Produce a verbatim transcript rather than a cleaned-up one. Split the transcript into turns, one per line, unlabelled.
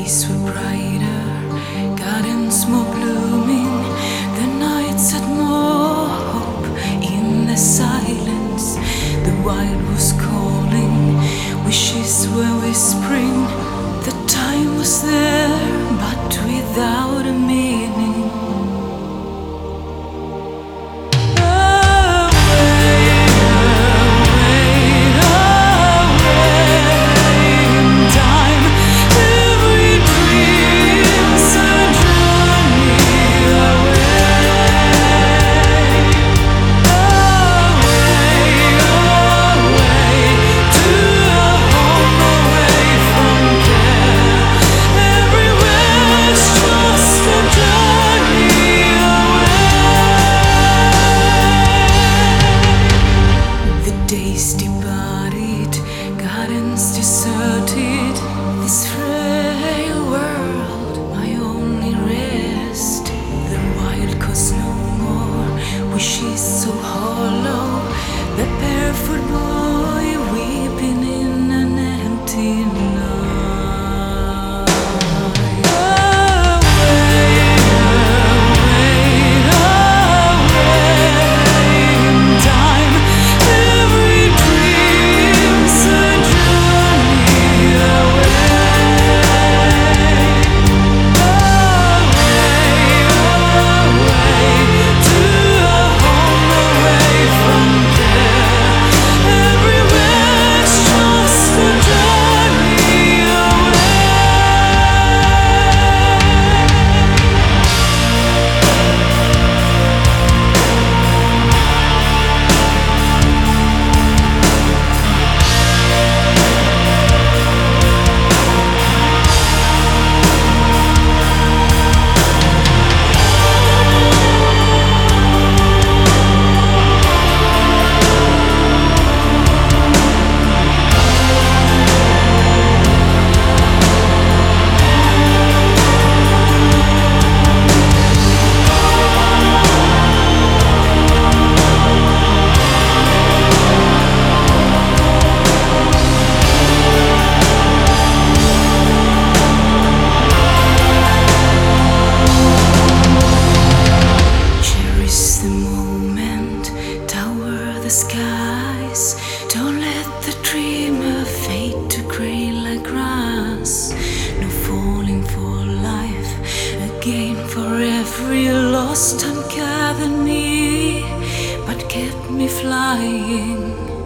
days were brighter, gardens more blooming, the nights had more hope. In the silence, the wild was calling, wishes were whispering. The time was there, but without a meaning. Days departed, gardens deserted, this frail world, my only rest. The wild caused no more, wishes so hollow, the barefoot boy weeping in an empty night. Skies, don't let the dreamer fade to grey like grass. No falling for life again, for every lost time gathered me, but kept me flying.